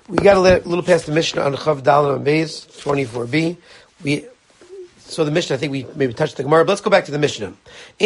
We got a little past the Mishnah on Chav Dalet and Beis 24b. So the Mishnah, I think we maybe touched the Gemara, but let's go back to the Mishnah.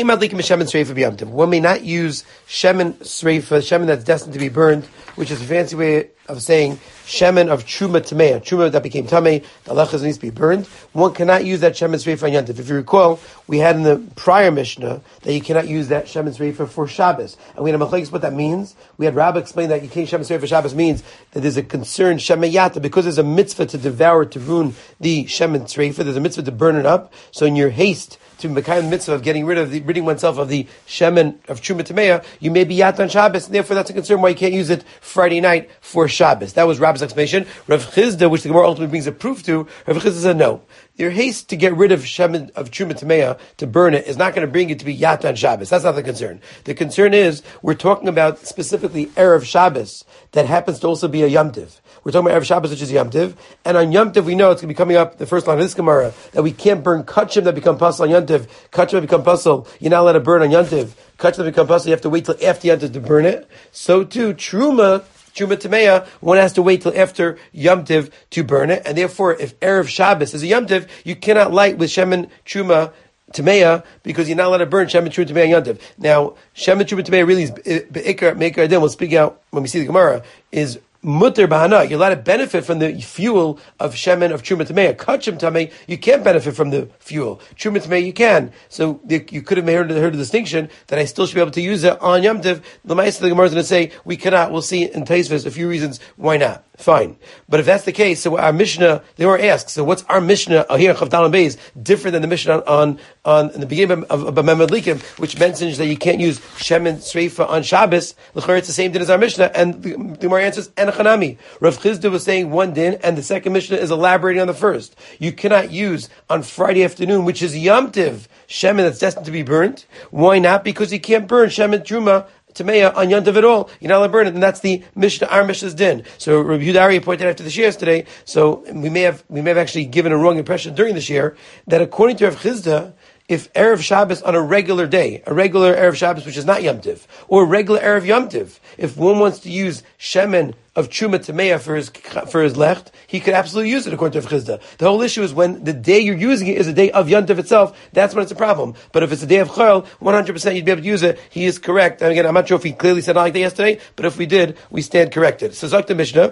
One may not use shemen sreifa, shemen that's destined to be burned, which is a fancy way of saying shemen of truma tamei, truma that became tamei, the halachas needs to be burned. One cannot use that shemen sreifa on yantiv. If you recall, we had in the prior Mishnah that you cannot use that shemen sreifa for Shabbos, and we had a machlekes what that means. We had Rabbah explain that you can't shemen sreifa for Shabbos means that there's a concern shemayata because there's a mitzvah to devour, to ruin the shemen sreifa. There's a mitzvah to burn it up. So in your haste to Mekayim the mitzvah of ridding oneself of the shemen of truma tamei, you may be yat on Shabbos, and therefore that's a concern why you can't use it Friday night for Shabbos. That was Rabbi's explanation. Rav Chizda, which the Gemara ultimately brings a proof to, Rav Chizda said no. Your haste to get rid of shemen of truma tamei, to burn it, is not going to bring you to be yat on Shabbos. That's not the concern. The concern is we're talking about specifically Erev Shabbos that happens to also be a Yom Tiv. We're talking about Erev Shabbos, which is Yom Tiv, and on Yom Tiv we know it's going to be coming up. The first line of this Gemara that we can't burn kachim that become pasul on Yom Tiv. Kachim that become pasul, you're not allowed to burn on Yom Tiv. Kachim that become pasul, you have to wait till after Yom Tiv to burn it. So too, truma tamei, one has to wait till after Yom Tiv to burn it, and therefore, if Erev Shabbos is a Yom Tiv, you cannot light with shemen truma tamei because you're not allowed to burn shemen truma tamei on Yom Tiv. Now, shemen truma tamei really is be'ikar meikar adin. We'll speak out when we see the Gemara is mutter bahana. You're allowed to benefit from the fuel of shemen of truma tamei. Kachim tamei, you can't benefit from the fuel. Truma tamei, you can. So you could have heard the distinction that I still should be able to use it on Yom Tiv. The Ma'aseh the Gemara is going to say we cannot. We'll see in Taisvis a few reasons why not. Fine. But if that's the case, so our Mishnah, they were asked, so what's our Mishnah here in Chav Dalet Beis different than the Mishnah on in the beginning of Bamem Adlikim, which mentions that you can't use shemen sreifa on Shabbos? L'chorah, it's the same din as our Mishnah, and the Gemara answers Enochanami. Rav Chizda was saying one din, and the second Mishnah is elaborating on the first. You cannot use on Friday afternoon, which is Yom Tiv, shemen that's destined to be burnt. Why not? Because you can't burn shemen truma tamei on Yom Tov at all. You're not allowed to burn it, and that's the Mishnah, our Mishnah's din. So Rabbi Yehuda Ari pointed out after the shir yesterday, so we may have actually given a wrong impression during the shir, that according to Rav Chizda, if Erev Shabbos on a regular day, a regular Erev Shabbos which is not Yom Tiv, or a regular Erev Yom Tiv, if one wants to use shemen of truma tamei for his lecht, he could absolutely use it according to Rav Chizda. The whole issue is when the day you're using it is the day of Yom Tov itself, that's when it's a problem. But if it's a day of Chol, 100% you'd be able to use it. He is correct. And again, I'm not sure if he clearly said it like that yesterday, but if we did, we stand corrected. So Zok the Mishnah,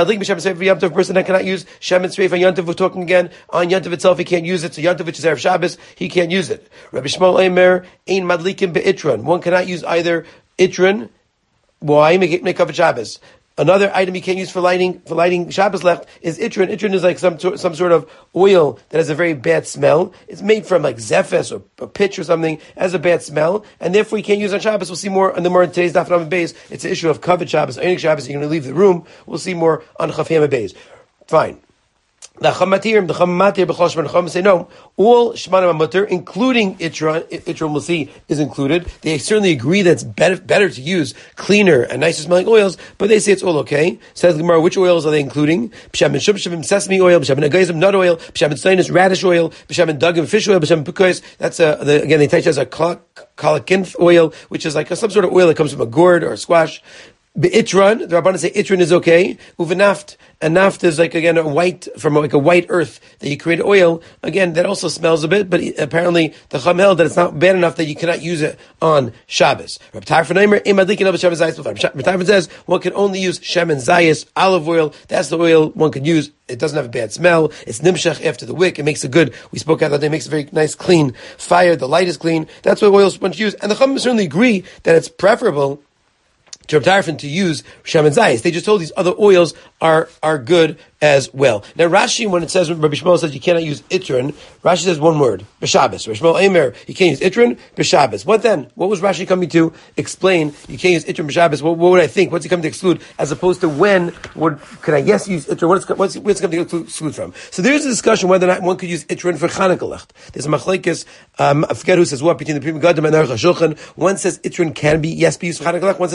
a Yom Tov person that cannot use shemen sreifa on Yom Tov. We're talking again on Yom Tov itself, he can't use it. So Yom Tov, which is Erev Shabbos, he can't use it. Rabbi Shmuel Eimer, ein madlikim be'itron. One cannot use either itron. Why? Make up a Shabbos. Another item you can't use for lighting Shabbos left is itron. Itron is like some sort of oil that has a very bad smell. It's made from like zephes or pitch or something, has a bad smell, and therefore you can't use it on Shabbos. We'll see more on the more in today's Daf Lamed Beis. It's an issue of covet Shabbos, Einik Shabbos. You're going to leave the room. We'll see more on Chaf Yama Beis. Fine. The Chacham say no. All Shmanim Mutter, including Itron, we'll see, is included. They certainly agree that it's better to use cleaner and nicer smelling oils, but they say it's all okay. Says the Gemara, which oils are they including? B'shamin shubshavim, sesame oil, b'shamin agayzim, nut oil, b'shamin steinus, radish oil, b'shamin dugim, fish oil, b'shamin pukois. That's again they teach as a kalakinth oil, which is like some sort of oil that comes from a gourd or a squash. Itron, the Rabbanan say itron is okay. Uvenaft, and naft is like again a white earth that you create oil. Again, that also smells a bit, but apparently the Chacham held that it's not bad enough that you cannot use it on Shabbos. Rabbi Tarfon says one can only use shemen zayis, olive oil. That's the oil one can use. It doesn't have a bad smell. It's nimshach after the wick. It makes a good. We spoke out that day. It makes a very nice, clean fire. The light is clean. That's what oils one should use. And the Chacham certainly agree that it's preferable to Reb Tarfon to use shemen zayis. They just told these other oils are good as well. Now Rashi, when it says, when Rabbi Shmuel says you cannot use itron, Rashi says one word, b'Shabbos. Rabbi Shmuel Eimer, you can't use itron, b'Shabbos. What then? What was Rashi coming to explain? You can't use itron, b'Shabbos. What would I think? What's he coming to exclude? As opposed to could I use itron? What's it coming to exclude from? So there's a discussion whether or not one could use itron for Chanukah Lecht. There's a machlekes, I forget who says what, between the Pri Megadim and the Aruch HaShulchan. One says itron can be used for Chanukah Lecht. One says it cannot be used for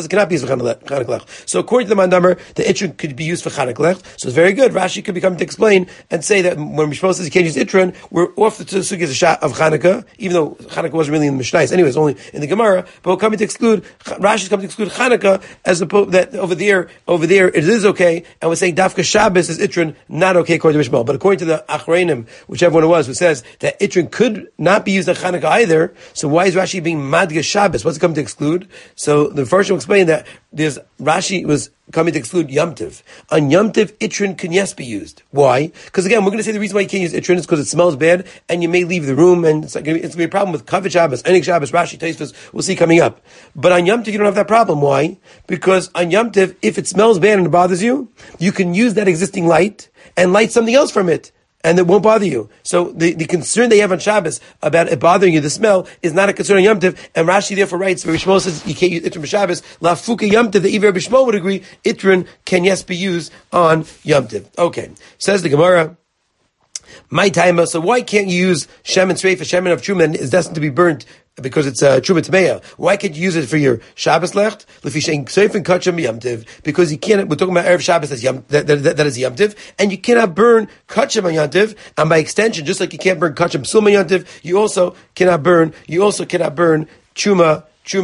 for Chanuk Lech. So according to the Mandamar, the Itron could be used for Chanuk Lech. So it's very good. Rashi could be coming to explain and say that when Mishpah says you can't use Itron, we're off the sugyas of Chanukah, even though Chanukah wasn't really in the Mishnah. Anyway, it's only in the Gemara. But we're coming to exclude, Rashi's coming to exclude Chanukah as opposed that over there it is okay, and we're saying Dafka Shabbos is Itron not okay according to Mishpah. But according to the Achreinim, whichever one it was, who says that Itron could not be used on Chanukah either, so why is Rashi being Madga Shabbos? What's it coming to exclude? So the first one explained that Rashi was coming to exclude Yom Tiv. On Yom Tiv, Itron can yes be used. Why? Because again, we're going to say the reason why you can't use Itron is because it smells bad and you may leave the room, and it's going to be a problem with Kavod Shabbos, Enig Shabbos, Rashi, Tosfos, we'll see coming up. But on Yom Tiv, you don't have that problem. Why? Because on Yom Tiv, if it smells bad and it bothers you, you can use that existing light and light something else from it, and it won't bother you. So the concern they have on Shabbos about it bothering you, the smell, is not a concern on Yom Tiv. And Rashi therefore writes, Rabbi Shmuel says you can't use Itron for Shabbos. La Fuka Yom Tiv, that even Rabbi Shmuel would agree, Itron can yes be used on Yom Tiv. Okay, says the Gemara. My time. So why can't you use Shemen Sreifa? Shemen of Truma is destined to be burnt because it's Truma Tmeya. Why can't you use it for your Shabbos Lecht? Because you can't. We're talking about Erev Shabbos that is Yom Tiv, and you cannot burn Kachem on Yom Tiv, and by extension, just like you can't burn Kachem Psul on Yom Tiv, you also cannot burn Truma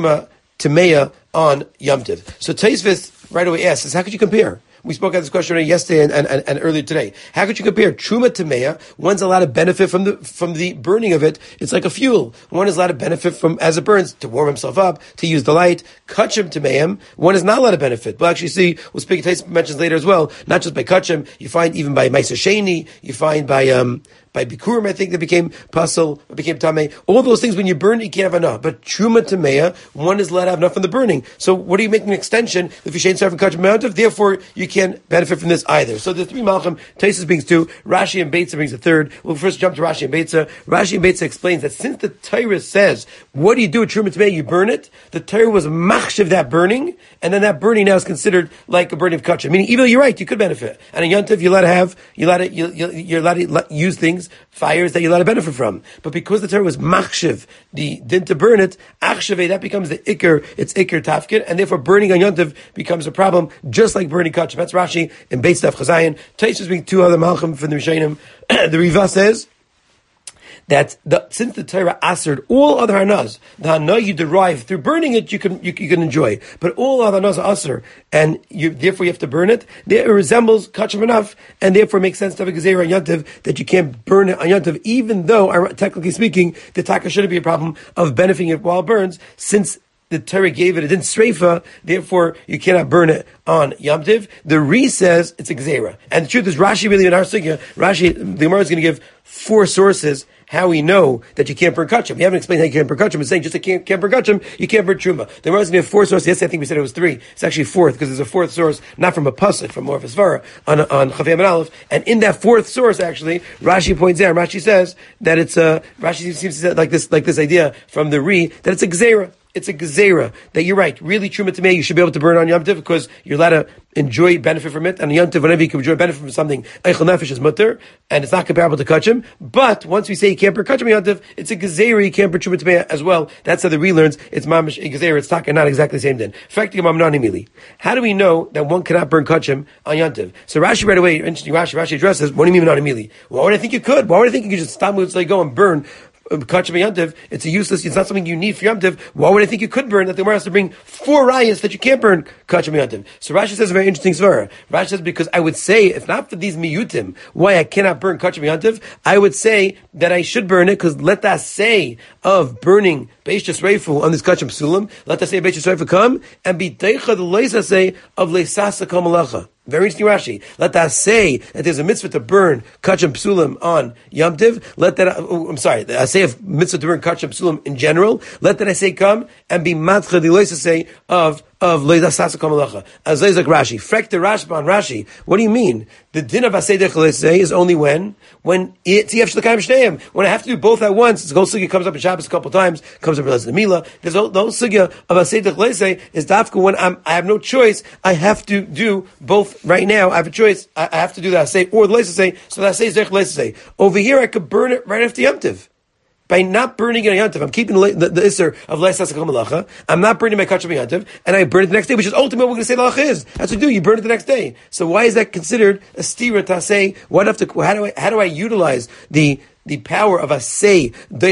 Tmeya on Yom Tiv. So Tosfos right away asks, how could you compare? We spoke about this question yesterday and earlier today. How could you compare Truma Tmeya? One's a lot of benefit from the burning of it. It's like a fuel. One is a lot of benefit from, as it burns, to warm himself up, to use the light. Kachem Tmeyam, one is not a lot of benefit. We'll actually see, we'll speak, Tais mentions later as well, not just by Kachem, you find even by Meiser Sheni, you find by Bikurim, I think that became Pasal, became Tameh. All those things, when you burn it, you can't have enough. But Truma Tmeya, one is allowed to have enough from the burning. So what are you making an extension if you shane serve and Kachem Mountav? Therefore, you can't benefit from this either. So the three Malchim, Tosfos brings two, Rashi and Beitza brings a third. We'll first jump to Rashi and Beitza. Rashi and Beitza explains that since the Torah says, what do you do with Truma Tmeya? You burn it. The Torah was machshav that burning, and then that burning now is considered like a burning of Kachem. Meaning, even though you're right, you could benefit. And in Yom Tov, you're allowed to use things, fires that you're allowed to benefit from. But because the Torah was machshav, the din to burn it, achshaveh, that becomes the ikr, it's ikr tafkid, and therefore burning on Yom Tov becomes a problem, just like burning Kachem. That's Rashi and Beis Daf Chazayin. Tosfos being two other Malchim from the Rishonim. The Riva says that since the Torah answered all other hanas, the hana you derive through burning it, you can enjoy, but all other hanas are aser, and therefore you have to burn it. It resembles kachem enough, and therefore it makes sense to have a gezeira on Yom Tov that you can't burn it on Yom Tov, even though technically speaking, the taka shouldn't be a problem of benefiting it while it burns, since the Torah gave it didn't streifa, therefore you cannot burn it on Yom Tiv. The Re says it's a gezeira, and the truth is Rashi really in our sugya, the Gemara is going to give 4 sources how we know that you can't burn kachem. We haven't explained how you can't burn kachem. It's saying just like you can't burn kachem, you can't burn truma. The Gemara is going to have 4 sources. Yes, I think we said it was 3. It's actually 4th because there's a 4th source, not from a pasuk, from more of a svara on Chavei and Aleph. And in that 4th source, actually, Rashi points out. Rashi says that it's Rashi seems to say like this idea from the Re that it's a gezeira. It's a gezeira that you're right. Really, Truma Tmeya, you should be able to burn on Yom Tov because you're allowed to enjoy benefit from it. And on Yom Tov, whenever you can enjoy benefit from something, Eichel Nefesh is mutter, and it's not comparable to Kachem. But once we say you can't burn Kachem on Yom Tov, it's a gezeira, you can't burn Truma Tmeya as well. That's how the Re learns. It's mamish a gezeira. It's not exactly the same then. How do we know that one cannot burn Kachem on Yom Tov? So Rashi right away, interesting Rashi addresses, what do you mean non-immediately? Why would I think you could? Why would I think you could just stop and go and burn Kachem Yom Tov? It's it's not something you need for Yom Tov. Why would I think you could burn that? The Gemara has to bring 4 rayas that you can't burn Kachem Yom Tov. So Rashi says a very interesting svara. Rashi says, because I would say, if not for these miyutim, why I cannot burn Kachem Yom Tov, I would say that I should burn it, because let that say of burning Beish Reifu on this Kachem Psulim, let that say Beish Reifu come, and be Teicha the Leisa say of Leisasa Kol Malacha. Very interesting Rashi. Let that say that there's a mitzvah to burn Kachem Psulim on Yom Tiv. Let that, I say of mitzvah to burn Kachem Psulim in general. Let that I say come and be matcha the loisa say of Leida Sasa Kamalacha. As like Rashi. Frek the Rashban Rashi. What do you mean? The din of Aseder Chalesei is only when it's Yef Shlekayim Shteim. When I have to do both at once. The whole sugya comes up in Shabbos a couple of times, comes up in the Mila. The whole sugya of Aseder Chalesei is dafka when I have no choice. I have to do both right now. I have a choice. I have to do the Asay or the Leisa say. So the Asay is Chalesei. Over here I could burn it right after Yom Tiv. by not burning it on Yantiv. I'm keeping the Isser of Leis Asakal Malacha. I'm not burning my Kachim on Yantiv, and I burn it the next day, which is ultimately what we're going to say the halacha is. That's what you do. You burn it the next day. So why is that considered a stira to say? How do I utilize the power of a say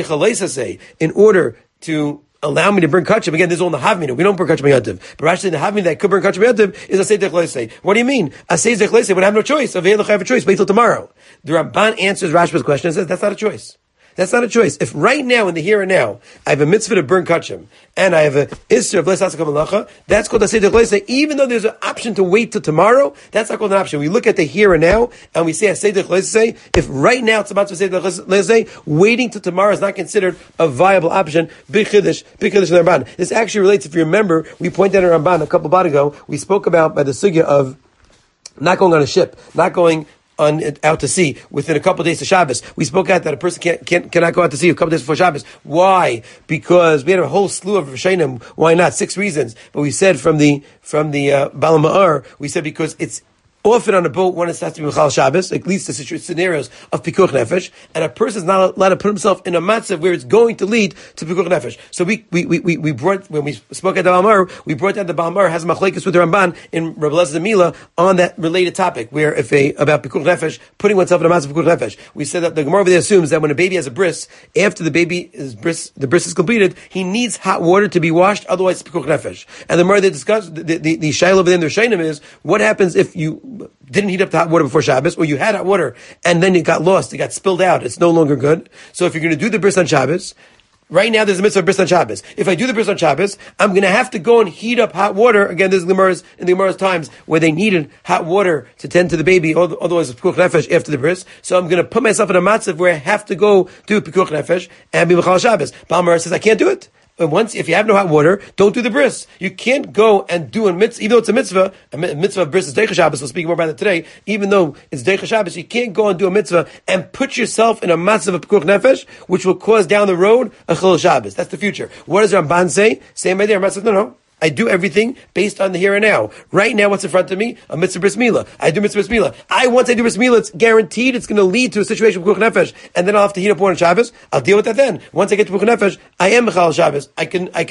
say in order to allow me to burn kachim? Again, this is all in the Havmina. We don't burn kachim yantiv. But actually, in the Havmina that could burn kachim yantiv is a say dechlese. What do you mean? A say dechlese would have no choice. I have a choice. Wait till tomorrow. The Ramban answers Rashba's question and says that's not a choice. That's not a choice. If right now, in the here and now, I have a mitzvah to burn kachim, and I have a isser of les asakam malacha, that's called a seder chlese. Even though there's an option to wait till tomorrow, that's not called an option. We look at the here and now, and we say a seder chlese. If right now it's about to say seder chlese, waiting till tomorrow is not considered a viable option. Big chiddush in the Ramban. This actually relates, if you remember, we pointed out in Ramban a couple of bouts ago, we spoke about by the sugya of not going on a ship, not going out to sea within a couple of days of Shabbos. We spoke out that a person cannot go out to sea a couple of days before Shabbos. Why? Because we had a whole slew of Rishonim. Why not? 6 reasons. But we said from the Bala Ma'ar, we said because it's often on a boat, one has to be Michal Shabbos, at least the scenarios of Pikuch Nefesh, and a person is not allowed to put himself in a matzav where it's going to lead to Pikuch Nefesh. So we brought, when we spoke at the Balmar, we brought out the Balmar has machlekes with the Ramban in Rabbi Elazar Mila on that related topic, where about Pikuch Nefesh, putting oneself in a matzav of Pikuch Nefesh. We said that the Gemara over there assumes that when a baby has a bris, after the bris is completed, he needs hot water to be washed, otherwise it's Pikuch Nefesh. And the Gemara they discussed, the shaila over there in the Rishonim is, what happens if you didn't heat up the hot water before Shabbos, or you had hot water and then it got lost, it got spilled out, it's no longer good. So if you're going to do the bris on Shabbos, right now there's a mitzvah of bris on Shabbos. If I do the bris on Shabbos, I'm going to have to go and heat up hot water. Again, there's in the Gemara's times where they needed hot water to tend to the baby, otherwise it's pikuch nefesh after the bris. So I'm going to put myself in a matzav where I have to go do pikuch nefesh and be mechal Shabbos. Balmar says I can't do it. If you have no hot water, don't do the bris. You can't go and do a mitzvah, even though it's a mitzvah of bris is Deicha Shabbos, we'll speak more about it today, even though it's Deicha Shabbos, you can't go and do a mitzvah and put yourself in a matzah of Pekuch Nefesh, which will cause down the road a Chilul Shabbos. That's the future. What does Ramban say? Same idea. Ramban says, no. I do everything based on the here and now. Right now, what's in front of me? A mitzvah bris milah. I do mitzvah bris milah. Once I do bris milah, it's guaranteed it's going to lead to a situation with Pekuch Nefesh, and then I'll have to heat up water on Shabbos. I'll deal with that then. Once I get to Pekuch Nefesh, I am Mechal Shabbos. I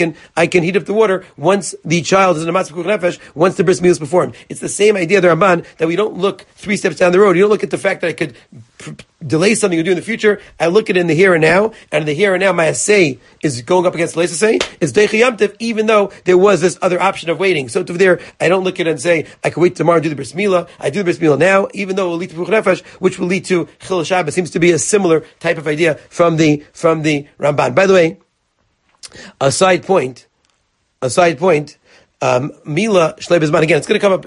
can heat up the water once the child is in a matzah Pekuch Nefesh, once the bris milah is performed. It's the same idea of the Ramban, that we don't look 3 steps down the road. You don't look at the fact that I could delay something you do in the future. I look at it in the here and now, and in the here and now, my assay is going up against the assay. It's Deicha Yamtiv, even though there was this other option of waiting. So to there, I don't look at it and say, I can wait tomorrow and do the bris milah. I do the bris milah now, even though it will lead to Pekuch Nefesh, which will lead to Chilul Shabbos. Seems to be a similar type of idea from the Ramban. By the way, a side point, Mila Shlei Bizman, again, it's going to come up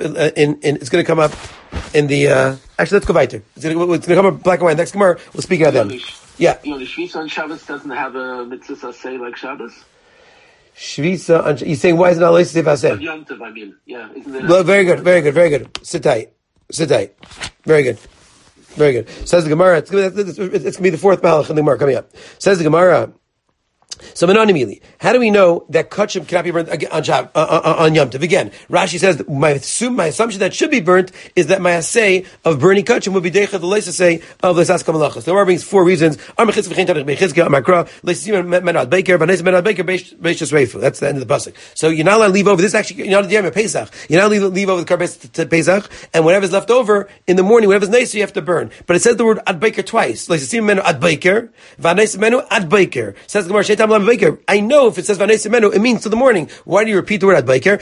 in the, actually, let's go weiter. It's going to come up black and white. Next Gemara, we'll speak about them. Yeah. The Shvisa on Shabbos doesn't have a mitzvah say like Shabbos? Shvisa, you're saying, why is it not like Sif Aseh? Yom Tov, I mean. Yeah. Well, very good. Sit tight. Very good. Says the Gemara, it's going to be the 4th Malach in the Gemara coming up. Says the Gemara, so Menonimili, how do we know that kachim cannot be burnt on Yom Tov? Again, Rashi says that my assumption that should be burnt is that my assay of burning kachim would be deicha the leis assay of leisas kamalachas. The Gemara brings 4 reasons. That's the end of the pasuk. So you're not allowed to leave over this. Actually, you're not allowed to Pesach. You're not allowed to leave over the karbes to Pesach, and whatever's left over in the morning, whatever's nice, you have to burn. But it says the word ad baker twice. Leisim menu ad baker, vaneis menu ad baker. Says the Gemara. I know if it says Vanei Semenu, it means to the morning. Why do you repeat the word at Baker?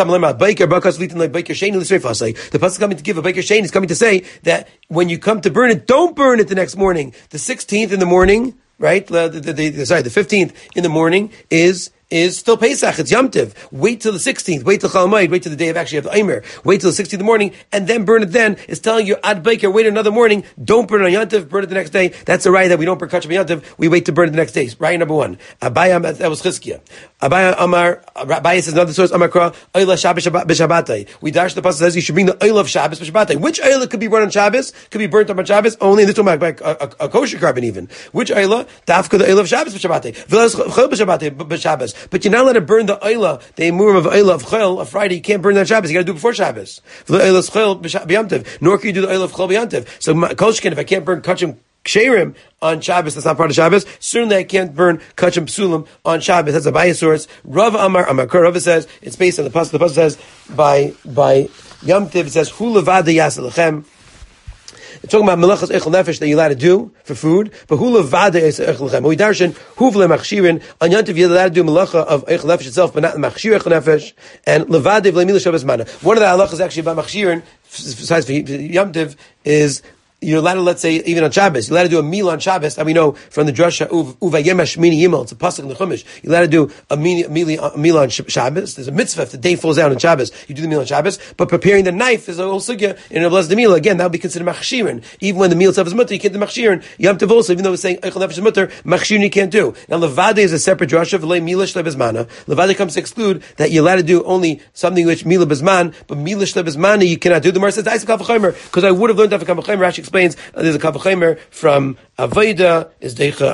The pasuk coming to give a Baker Shane is coming to say that when you come to burn it, don't burn it the next morning. The 16th in the morning, right? The 15th in the morning is still Pesach. It's Yom Tiv. Wait till the 16th. Wait till Chol Hamoed. Wait till the day of actually of the Eimer. Wait till the 16th in the morning, and then burn it then. It's telling you, Ad Baker, wait another morning. Don't burn it on Yom Tiv. Burn it the next day. That's a raya that we don't burn Kachim on Yom Tiv. We wait to burn it the next day. Raya number 1. Abaya, that was Chizkiah. Abaya says another source, Amar Kra, Oyla Shabbos b'Shabbatai. We dash the pasuk says you should bring the Oyla of Shabbos b'Shabbatai. Which Oyla could be burned on Shabbos? Could be burnt on Shabbos? Only in this one, a kosher carbon even. Which Oyla? Dafka the Oyla of Shabbos b'Shabbatai. V'las Chol b'Shabbatai. But you're not allowed to burn the Oyla, the Emurim of Oyla of Chol, of Friday. You can't burn that on Shabbos. You got to do it before Shabbos. Nor can you do the Oyla of Chol b'Yom Tov. So Kolshkin, if I can't burn Kachim ksherim on Shabbos, that's not part of Shabbos. Certainly I can't burn kachim psulim on Shabbos. That's a bias source. Rav Amar Rava says, it's based on the pasuk. The pasuk says, by Yom Tiv, it says, Hu levada yaseh lechem. It's talking about melachas echel nefesh that you're allowed to do for food, but hu levada yaseh echel lechem. We darshan, hu v'le machshirin, on Yom Tiv you're allowed to do melacha of echel nefesh itself, but not machshir echel nefesh, and levada v'le milah Shabbos mana. One of the halachas actually about machshirin, besides for Yom Tiv, is you're allowed to, let's say, even on Shabbos, you're allowed to do a meal on Shabbos, and we know from the drasha, uvayemesh mini yimel, it's a pasuk in the Chumash, you're allowed to do a meal on Shabbos. There's a mitzvah, if the day falls out on Shabbos, you do the meal on Shabbos, but preparing the knife is a whole sugya in a blessed meal. Again, that would be considered machshirin. Even when the meal itself is mutter, you can't do machshirin. Yom Tov also, even though it's saying eichel nefesh is mutter, machshirin you can't do. Now, levade is a separate drasha, v'lei mila shle bezmana. Levade comes to exclude that you're allowed to do only something which mila bezman, but mila shle bezmana you cannot do. The Mar says, because I would have learned that from Kavachimer. Rashi explains, there's a Kavachimer from Avoda is Deicha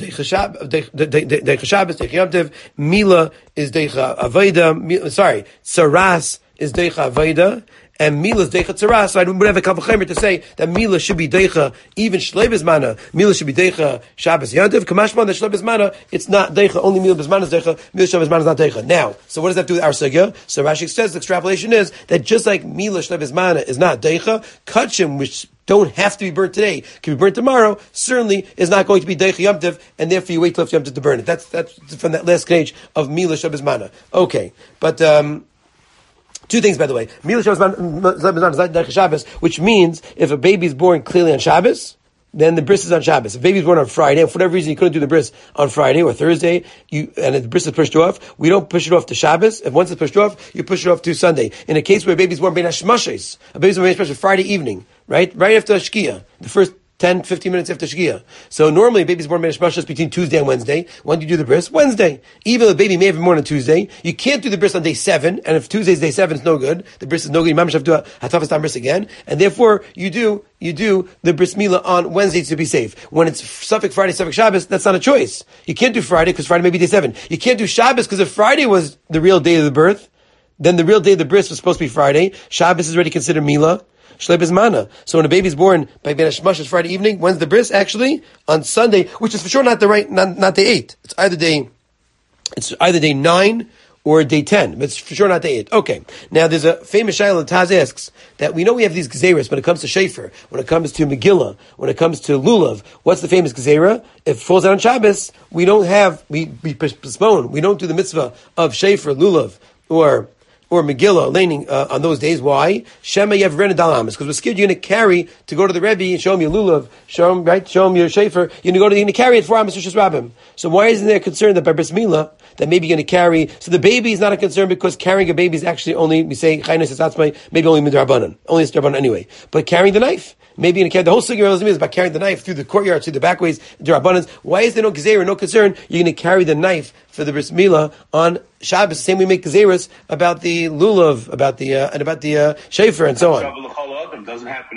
Shabbos, Deicha Yom Tov. Mila is Deicha Avoda. Sorry, Saras is Deicha Avoda. And Mila is Deicha Tzaras, so I would have a Kavachimer to say that Mila should be Deicha, even Shlei Bezmana, Mila should be Deicha Shabbos Yantiv, Kamashman, that Shlei Bezmana, it's not Deicha, only Mila Bezmana is Deicha, Mila Shlei Bezmana is not Deicha. Now, so what does that have to do with our Sugya? So Rashi says the extrapolation is that just like Mila Shlei Bezmana is not Deicha, Kachim, which don't have to be burnt today, can be burnt tomorrow, certainly is not going to be Deicha Yom Tov, and therefore you wait till Yom Tov to burn it. That's from that last page of Mila Shlei Bezmana. Okay, but, two things, by the way. Mila Shabbos, which means if a baby is born clearly on Shabbos, then the bris is on Shabbos. If a baby is born on Friday, and for whatever reason you couldn't do the bris on Friday or Thursday, and the bris is pushed off, we don't push it off to Shabbos. If once it's pushed off, you push it off to Sunday. In a case where a baby is born Ben Hashmashes, a baby is born Ben Hashmashes Friday evening, right after Shkia, the first 10, 15 minutes after Shkia. So normally a baby's born Ben Hashmashes between Tuesday and Wednesday. When do you do the bris? Wednesday. Even though the baby may have been born on Tuesday, you can't do the bris on day 7, and if Tuesday's day 7, it's no good. The bris is no good. You might have to do a Hatafas Tam bris again, and therefore you do the bris milah on Wednesday to be safe. When it's Suffolk Friday, Suffolk Shabbos, that's not a choice. You can't do Friday because Friday may be day 7. You can't do Shabbos because if Friday was the real day of the birth, then the real day of the bris was supposed to be Friday. Shabbos is already considered milah. Shlei Bezmana. So when a baby's born by Ben Hashmashes Friday evening, when's the bris? Actually, on Sunday, which is for sure not not day 8. It's either day 9 or day 10. But it's for sure not day 8. Okay. Now there's a famous shayla that Taz asks that we know we have these gezeras when it comes to Shefer, when it comes to Megillah, when it comes to Lulav. What's the famous gezerah? If it falls out on Shabbos, we postpone. We don't do the mitzvah of Shefer, Lulav, or Megillah laning on those days. Why? Shema you have rented dalamas because we're scared you're going to carry to go to the Rebbe and show him your lulav, show him your shefer. You're going to carry it for Amos Rishus Rabbim. So why isn't there a concern that by bris milah that maybe you're going to carry? So the baby is not a concern because carrying a baby is actually only we say chaynes esatzmai maybe only midrabanan, only it's drabanan anyway. But carrying the knife. Maybe you're going to carry the whole sugya is about carrying the knife through the courtyard, through the back ways, derabbanans. Why is there no gezerah, no concern? You're going to carry the knife for the bris milah on Shabbos. The same way we make gezeras about the lulav, about the shefer, and so on. Doesn't happen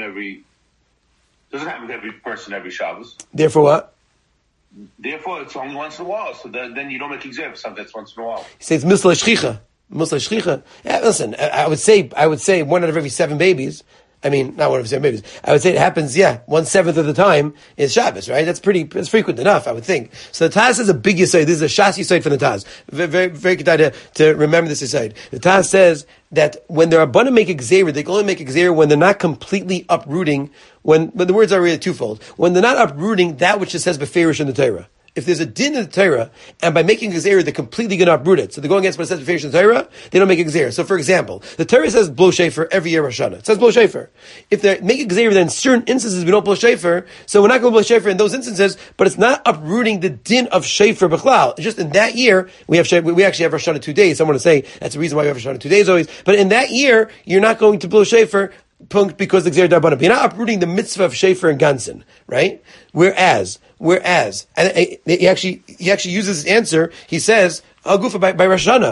to every person every Shabbos. Therefore, what? Therefore, it's only once in a while. So then you don't make gezerah for something that's once in a while. He says misla shchicha. Yeah, listen, I would say 1 out of every 7 babies. I mean, not 1 out of 7 babies. I would say it happens, 1/7 of the time is Shabbos, right? That's frequent enough, I would think. So the Taz is a big yesod. This is a Shas yesod from the Taz. Very, very, very good to remember this yesod. The Taz says that when they're about to make a gzeira, they can only make a gzeira when they're not completely uprooting, but the words are really twofold. When they're not uprooting that which it says beferish in the Torah. If there's a din in the Torah, and by making a gezerah, they're completely going to uproot it. So they're going against what it says beferish in the Torah, they don't make a gezerah. So for example, the Torah says blow shofar every year Rosh Hashanah. It says blow shofar. If they make a gezerah, then in certain instances we don't blow shofar, so we're not going to blow shofar in those instances, but it's not uprooting the din of shofar b'chlal. It's just in that year, we actually have Rosh Hashanah 2 days. Someone to say that's the reason why we have Rosh Hashanah 2 days always. But in that year, you're not going to blow shofar because the Gzeir Darbanah. You're not uprooting the mitzvah of Shefer and Gansen, right? Whereas, and he actually uses this answer. He says, Al Gufa by Rosh Hashanah.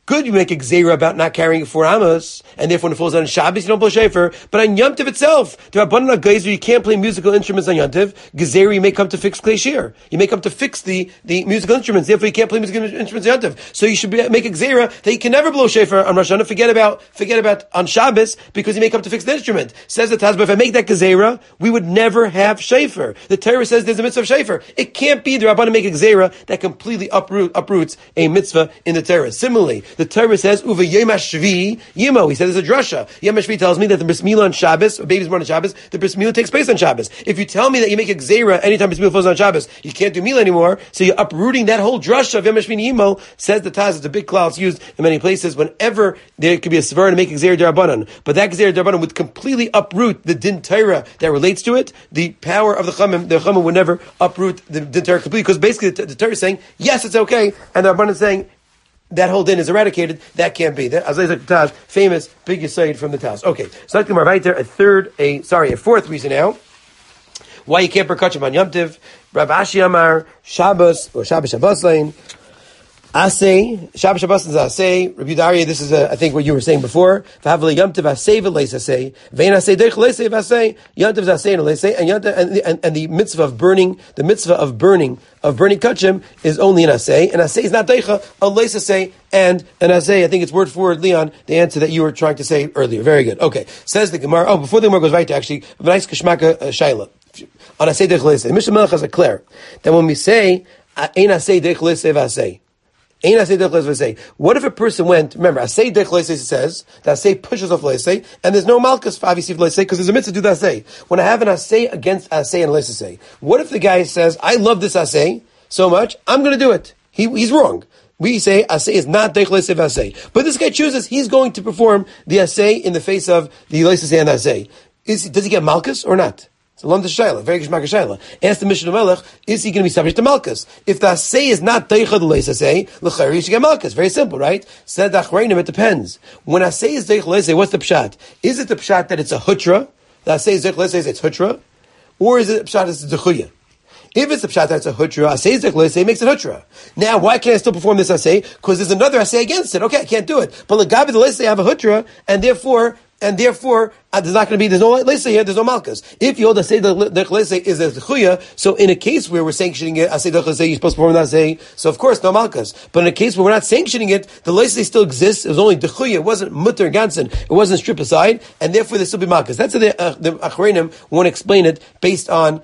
Good, you make a gzeira about not carrying it 4 amos, and therefore when it falls on Shabbos, you don't blow shofar. But on Yom Tov itself, there are abundant gezer, you can't play musical instruments on Yom Tov. Gzeira, you may come to fix klei shir. You may come to fix the musical instruments. Therefore, you can't play musical instruments on Yom Tov. So you should make a gzeira that you can never blow shofar on Rosh Hashanah. Forget about on Shabbos, because you may come to fix the instrument. Says the Taz, but if I make that gzeira, we would never have shofar. The Torah says there's a mitzvah of shofar. It can't be the Rabbanan make a gzeira that completely uproots a mitzvah in the Torah. Similarly, the Torah says, Uva Yom HaShvi Yimo. He says there's a drasha. Yom HaShvi tells me that the bris milah on Shabbos, a baby's born on Shabbos, the bris milah takes place on Shabbos. If you tell me that you make a gzeira anytime bris milah falls on Shabbos, you can't do milah anymore, so you're uprooting that whole drasha of Yom HaShvi Yimo. Says the Taz, it's a big klal, it's used in many places whenever there could be a svara to make a gzeira d'Rabbanan. But that gzeira d'Rabbanan would completely uproot the din Torah that relates to it. The power of the Chachamim would never uproot the din Torah completely, because basically the Torah is saying, yes, it's okay, and the Rabbanan is saying, that whole din is eradicated. That can't be. That Azay Taz, famous big yisaid from the Taz. Okay, so let's come right there. A fourth reason now why you can't perkachim on Yom Tiv. Rav Ashi Amar Shabbos or Shabbos Lane. Asay, Shabbos is Asay, Rabbi Daria, this is I think what you were saying before. V'havli Yom Tov Asay v'leis Asay, Vein Asay Deich leisay v'Asay, Yom Tov is Asay and leisay, and the mitzvah of burning kachim is only an Asay, and Asay is not Deicha, a leis Asay, and an Asay. I think it's word for word, Leon, the answer that you were trying to say earlier. Very good. Okay, says the Gemara. Before the Gemara goes right to actually, nice Kishmaka Shaila. On Asay Deich leisay, Mishnah Melech has a clear that when we say Ein Asay Deich leisay v'Asay, what if a person went, remember, Asay Dech Leisei says, that Asay pushes off Leisei, and there's no Malkus for obviously Leisei, because there's a mitzvah to do the Asay. When I have an Asay against Asay and Leisei, what if the guy says, I love this Asay so much, I'm going to do it. He's wrong. We say Asay is not Dech Leisei Asay. But this guy chooses, he's going to perform the Asay in the face of the Leisei and Asay. Does he get Malkus or not? So Lam Shaila, very Gishmak Shaila. Ask the Mishnah Melech, is he going to be subject to Malkus? If the Asay is not Deicha the Leis Asay, L'chari, you should get Malkus. Very simple, right? Said Achreinim, it depends. When Asay is Deicha Leis Asay, what's the Pshat? Is it the Pshat that it's a Hutra? The Asay is Deicha Leis Asay, it's Hutra? Or is it the Pshat it's a Dechuya? If it's the Pshat that it's a Hutra, Asay is Deicha Leis Asay, makes it Hutra. Now, why can't I still perform this Asay? Because there's another Asay against it. Okay, I can't do it. But L'gabi the Leis Asay have a Hutra, and therefore, there's not going to be, there's no Leisei here, there's no Malkus. If you hold to say the Leisei is a Chuya, so in a case where we're sanctioning it, I say the Leisei, you're supposed to perform that Leisei, so of course, no Malkus. But in a case where we're not sanctioning it, the Leisei still exists, it was only the Chuya, it wasn't Mutter Gansen, it wasn't stripped aside, and therefore there still be Malkus. That's how the Achreinim want to explain it based on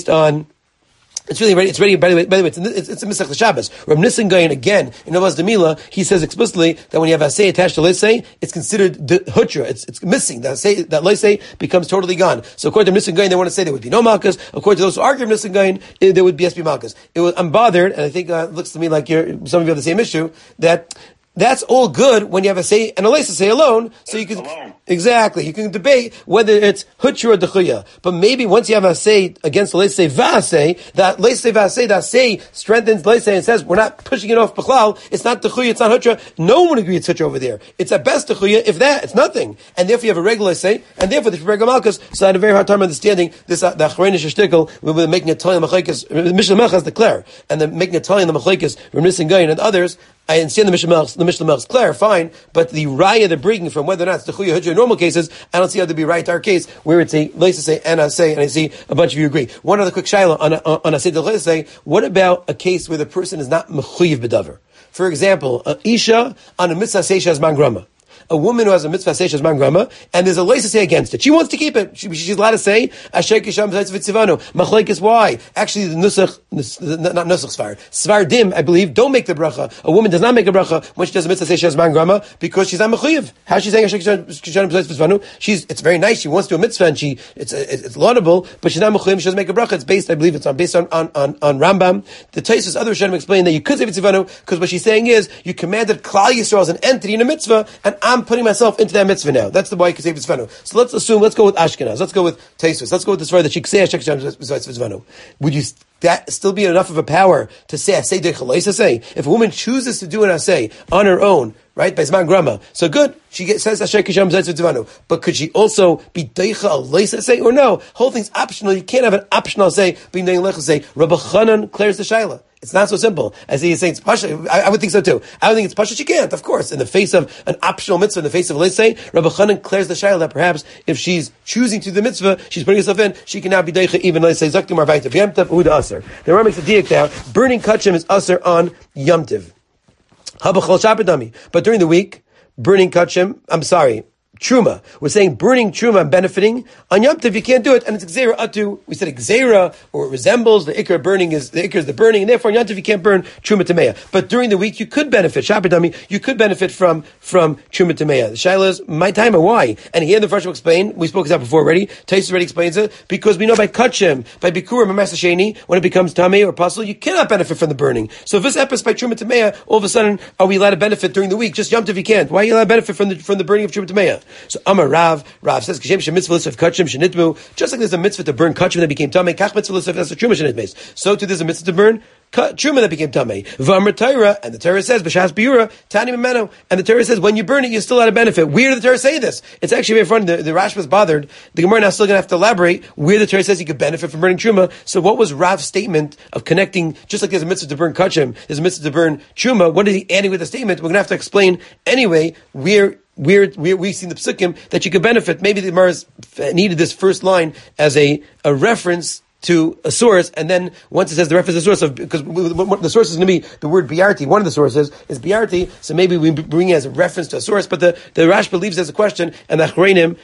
it's really ready. It's ready. By the way, it's a Masech Shabbos. Rav Nissen Gaon again in Novas Demila, he says explicitly that when you have Asay attached to Leisei, it's considered Hutra. It's missing. That Leisei becomes totally gone. So according to Nissen Gaon, they want to say there would be no Malkus. According to those who argue Nissen Gaon, there would be SB Malkus. I'm bothered, and I think it looks to me like some of you have the same issue that. That's all good when you have a say and a leisa say alone, so you can exactly you can debate whether it's hutra or dechuya. But maybe once you have a say against the leisa vase, that leisa vase that say strengthens leisa and says we're not pushing it off b'chlal. It's not dechuya, it's not hutra. No one agrees it's hutra over there. It's at best dechuya. If that, it's nothing. And therefore you have a regular say, and therefore the regular malchus. So I had a very hard time understanding this. The achrenish shtickle we're making a toy in the machlekes. Mishnah Melchas declare, and then making a toy in the machlekes from Nissen Gaon and others. I understand the Mishnah Melch's clear, fine, but the raya they're bringing from whether or not it's the Chuya Hudra in normal cases, I don't see how to be right to our case, where it's a Leisa say and I say, and I see a bunch of you agree. One other quick shayla on a say the Leisa say, what about a case where the person is not Mechuyev B'davar? For example, a Isha on a Mitzvah Seisha Zman Grama. A woman who has a mitzvah seisha zman grama, and there's a leisa say against it. She wants to keep it. She's allowed to say Asher Kisham V'Tzivanu. Machlekes why? Actually, the nusach, not nusach svardim, I believe, don't make the bracha. A woman does not make a bracha when she does a mitzvah seisha zman grama because she's not mechuyev. How is she saying Asher Kisham V'Tzivanu? It's very nice. She wants to do a mitzvah and it's laudable, but she's not mechuyev. She doesn't make a bracha. It's based, I believe, based on Rambam. The Taisus other Rishonim explain that you could say V'Tzivanu because what she's saying is you commanded Klal Yisrael as an entity in a mitzvah, and I'm putting myself into that mitzvah now. That's the way you can say V'Tzivanu. So let's go with Ashkenaz. Let's go with Taisus. Let's go with this word that she can say Asher Kisham V'Tzivanu. Would you that still be enough of a power to say Asay Dechalaisa say? If a woman chooses to do an Asay on her own, right, by Zman Grama, so good, says Asher Kisham V'Tzivanu. But could she also be Deicha Alaisa say, or no? Whole thing's optional. You can't have an optional say being Deicha say. Rabbi Chanan clears the Shaila. It's not so simple as he is saying it's pasha. I would think so too. I would think it's pasha. She can't, of course, in the face of an optional mitzvah, in the face of, let's say, Rabbi Chanan clears the shayla that perhaps if she's choosing to do the mitzvah, she's putting herself in, she can now be deicha even, let's say, zaktim arvayta b'yamtav uda aser. The Rambam makes a diak now, burning kachim is aser on yamtiv. Habachol shabbat. But during the week, burning kachim, truma. We're saying burning truma and benefiting on Yom Tov. You can't do it, and it's gzeira atu. We said gzeira, or it resembles the ikar burning is the burning, and therefore on Yom Tov you can't burn truma tameya. But during the week you could benefit shabbatami. You could benefit from truma tameya. The shaila is my time, why? And here the first will explain. We spoke about before already. Tais already explains it because we know by kachim, by bikurim and masasheni, when it becomes tamei or puzzle, you cannot benefit from the burning. So if this episode by truma tameya, all of a sudden are we allowed to benefit during the week? Just Yom Tov you can't. Why are you allowed to benefit from the burning of truma tameya? So Amar Rav says, just like there's a mitzvah to burn kachim that became tamei, kach mitzvah l'sef as a truma shenitmes. So too there's a mitzvah to burn truma that became tamei. V'amar Torah, and the Torah says, b'shas biura tani memeno, and the Torah says when you burn it, you're still out of benefit. Where did the Torah say this? It's actually very funny. The Rash was bothered. The Gemara now still going to have to elaborate where the Torah says you could benefit from burning truma. So what was Rav's statement of connecting? Just like there's a mitzvah to burn kachim, there's a mitzvah to burn truma. What is he adding with the statement? We're going to have to explain anyway where we've seen the psukim that you could benefit. Maybe the Gemara needed this first line as a reference to a source, and then once it says the reference to the source of, because the source is going to be the word biarti, one of the sources is biarti, so maybe we bring it as a reference to a source, but the Rash believes there's a question, and the Achreinim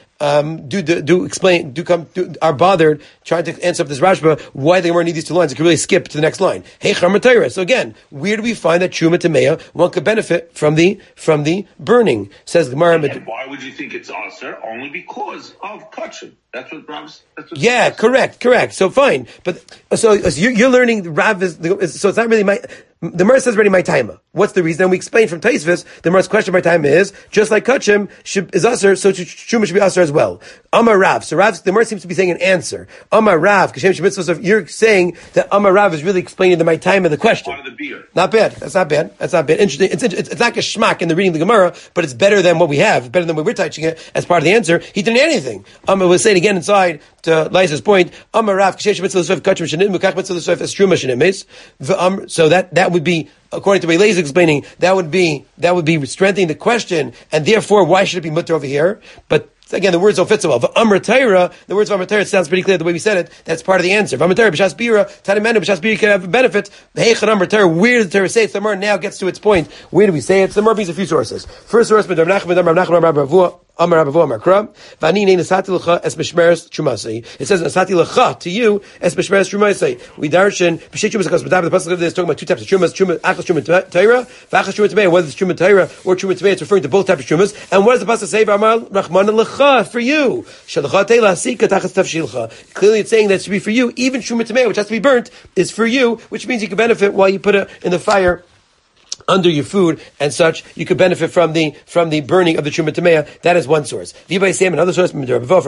are bothered trying to answer up this Rashba why they need these two lines. They could really skip to the next line. Hey Charmatayra. So again, where do we find that Truma Tameya one could benefit from the burning? Says Gemara. And why would you think it's aser? Only because of kachim. That's what Rav's. Yeah, correct. So fine, but so you're learning Rav is so it's not really my. The Gemara says already my taima. What's the reason? And we explained from Taisvis, the Gemara's question by time is just like kachim is aser, so truma should be aser as well. Amar Rav. So the Gemara seems to be saying an answer. Amar Rav. You're saying that Amar Rav is really explaining the my time of the question. Part of the beer. Not bad. That's not bad. Interesting. It's not geschmack in the reading of the Gemara, but it's better than what we have. Better than what we're teaching it as part of the answer. He didn't add anything. We'll say it again inside to Liza's point. Amar Rav. So that would be, according to the way Liza is explaining, that would be strengthening the question, and therefore, why should it be mutter over here? But again, the words don't fit so well. Amr Torah, the words of Amr Torah, it sounds pretty clear the way we said it. That's part of the answer. Amr Torah, b'shas bira, tani menu, b'shas bira can have a benefit. Heichan Amr Torah, where does the Torah say it? The Amr now gets to its point. Where do we say it? The Amr brings a few sources. First source, Rav Nachman, Amar Rav Amar Kram, Vani ne nasati lecha es mishmeres trumasei. It says nasati lecha to you es mishmeres trumasei. We darshan b'shei trumas because the pasuk of this is talking about two types of trumas: achas truma Torah, v'achas truma tamei. Whether it's truma Torah or truma tamei, it's referring to both types of trumas. And what does the pasuk say? Amar Rachman lecha for you. Shalacha teila sika tachas tavshilcha. Clearly, it's saying that it should be for you. Even truma tamei, which has to be burnt, is for you, which means you can benefit while you put it in the fire under your food and such. You could benefit from the burning of the truma tameya. That is one source. V'yibay Sam, another source from Ravo,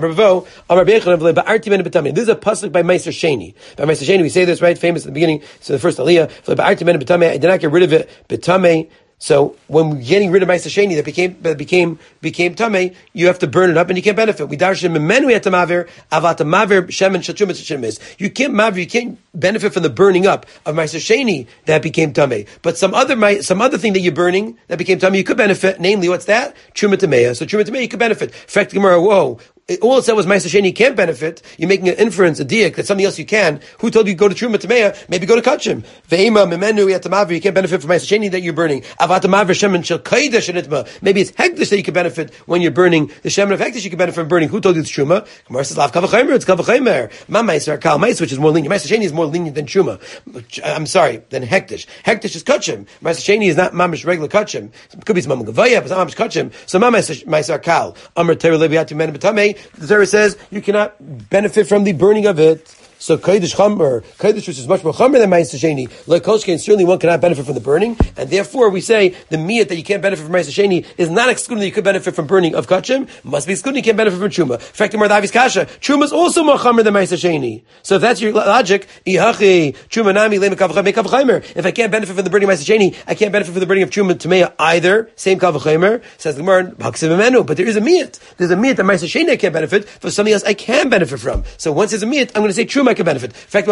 this is a pasuk by Meiser Sheni. By Meiser Sheni, we say this right, famous at the beginning. So the first aliyah, I did not get rid of it, betame. So when we're getting rid of Ma'aser Sheni that became tamei, you have to burn it up and you can't benefit. We darshan memenu yatamaver avatamaver shemen shatrumas shemes. You can't benefit from the burning up of Ma'aser Sheni that became tamei. But some other thing that you're burning that became tamei, you could benefit. Namely, what's that? Truma tameya. So truma tameya you could benefit. Fact Gemara, whoa. All it said was Ma'aser Sheni can't benefit. You're making an inference, a diak, that something else you can. Who told you to go to Truma Tameya? Maybe go to Kachim. Ve'ema memenu yatamaver, you can't benefit from Ma'aser Sheni that you're burning. Avatamaver shemen shel kaidesh enitma. Maybe it's hektish that you can benefit when you're burning. The shemen of hektish you can benefit from burning. Who told you it's Truma? Gemara says lav kavachimer, it's kavachimer. Ma Ma'aser kal Ma'aser, which is more lenient. Ma'aser Sheni is more lenient than Truma. I'm sorry, than hektish. Hektish is Kachim. Ma'aser Sheni is not mamish regular Kachim. It could be some gavaya, but it's not mamish Kachim. So ma Ma'aser kal. Amar Torah leviatu men b'tamei. The Torah says you cannot benefit from the burning of it. So Kodesh Chamber, Kodesh which is much more Chamber than Ma'aser Sheni, like Koshke, certainly one cannot benefit from the burning, and therefore we say the miyat that you can't benefit from Ma'aser Sheni is not excluding that you could benefit from burning of Kachim, must be excluding you can't benefit from Truma. In fact, the Mardavis Kasha, Truma is also more Chamber than Ma'aser Sheni. So if that's your logic, Ihachi, Truma Nami, if I can't benefit from the burning of Ma'aser Sheni, I can't benefit from the burning of Truma Tameya either, same Kavachimer, says the Gemara, but there is a miyat. There's a miyat that Ma'aser Sheni I can't benefit, for something else I can benefit from. So once there's a miyat, I'm going to say Truma truma I can benefit. In fact,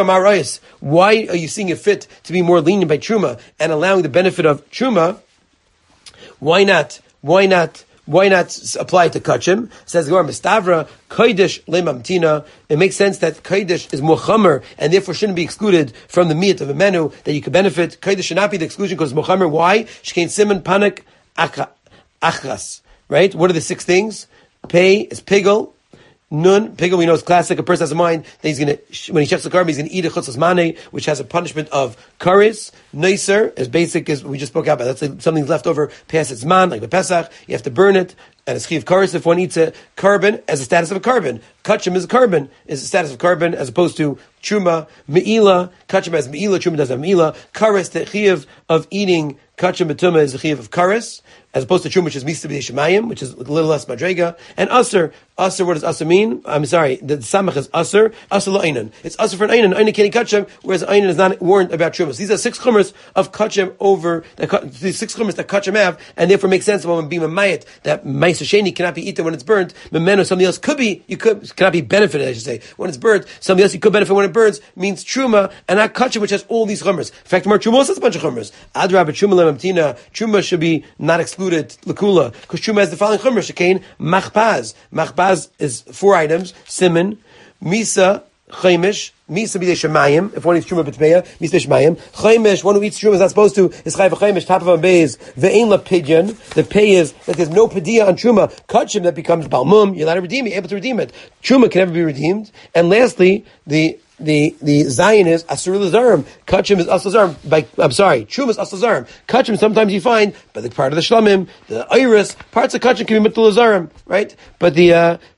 why are you seeing it fit to be more lenient by truma and allowing the benefit of truma? Why not? Why not apply it to kachim? Says the Gemara, Mistavra, Kodesh lemamtina. It makes sense that Kodesh is more chamer and therefore shouldn't be excluded from the meat of a menu that you could benefit. Kodesh should not be the exclusion because it's more chamer. Why? Shkein siman panik achras. Right? What are the 6 things? Pei is pigel. Nun, pigel we know is classic. A person has a mind that he's going to, when he checks the carbon, he's going to eat a chutzas mane, which has a punishment of karis. Neiser, as basic as we just spoke about. That's like something's left over past its man, like the Pesach. You have to burn it. And it's chiv karis if one eats a carbon as a status of a carbon. Kachim is a carbon, is a status of carbon, as opposed to truma, me'ila. Kachim has me'ila, truma doesn't have me'ila. Karis, the chiv of eating kachim betuma is the chiv of karis, as opposed to truma, which is misa b'yeshamayim, which is a little less madrega. And aser, what does aser mean? I'm sorry, the samach is aser la'aynan. It's aser for an aynan. Aynan can't eat kachim, whereas aynan is not warned about truma. So these are 6 chumras of kachim over, these 6 chumras that kachim have, and therefore makes sense when being a mayat, that ma'aser sheni cannot be eaten when it's burnt. Memeno, something else cannot be benefited, I should say. When it's burnt, something else you could benefit when it burns, means truma, and not kachim, which has all these chumras. In fact, truma also has a bunch of chumras. Adrab, truma lemamtina, truma should be not excluded, lakula, because truma has the following chumras. Shekain, machpaz. Machpaz is 4 items, siman, misa, chaimish, misa b'dei shemayim, if one eats truma b'tmeya, misa b'dei shemayim. Chaimish, one who eats truma is not supposed to, is chayv chaimish, top of a beis, ve'ein la pidyon, the pay is that there's no pedia on truma, kachim that becomes balmum, you're allowed to redeem it, able to redeem it. Truma can never be redeemed. And lastly, the Zion is Asur Lazarim. Kachim is Asur Lazarim. Truma is Asur Lazarim. Kachim sometimes you find, but the part of the Shlamim, the Iris, parts of Kachim can be Mitul Lazarim, right? But the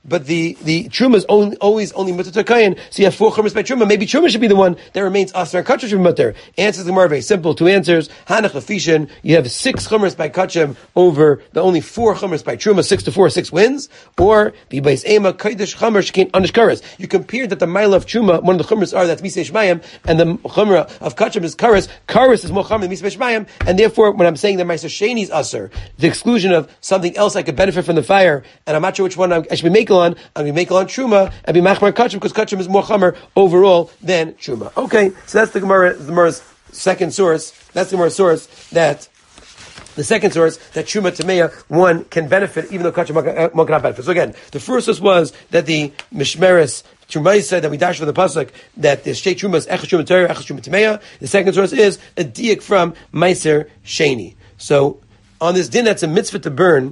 Truma is always only Mitul Kayan. So you have 4 chumras by Truma. Maybe Truma should be the one that remains Asur and Kachim should be Mutter. Answers the Gemara very simple. 2 answers. Hanach Lafishin. You have 6 chumras by Kachim over the only 4 chumras by Truma. 6-4, 6 wins. Or B'Bais Ema Kaidish Chamer Shekain Anish Karas. You compared that the mile of Truma, one of the chumras are that's Misei Shmayim, and the chumra of Kachim is Karas. Karas is more chumra than Misei Shmayim, and therefore, when I'm saying that Meiser Sheni is Aser, the exclusion of something else I could benefit from the fire, and I'm not sure which one I should be makel on, I'm going to be makel on Truma, and be Machmar Kachim, because Kachim is more chumra overall than Truma. Okay, so that's the Gemara's second source. That's the Gemara's source that the second source, that Truma Tameya, one can benefit, even though Kachim one cannot benefit. So again, the first source was that the Mishmeres Truma said that we dash for the pasuk that the state Truma is Echad Truma Torah, Echad Truma Tameya. The second source is a diak from Meiser Sheni. So on this din that's a mitzvah to burn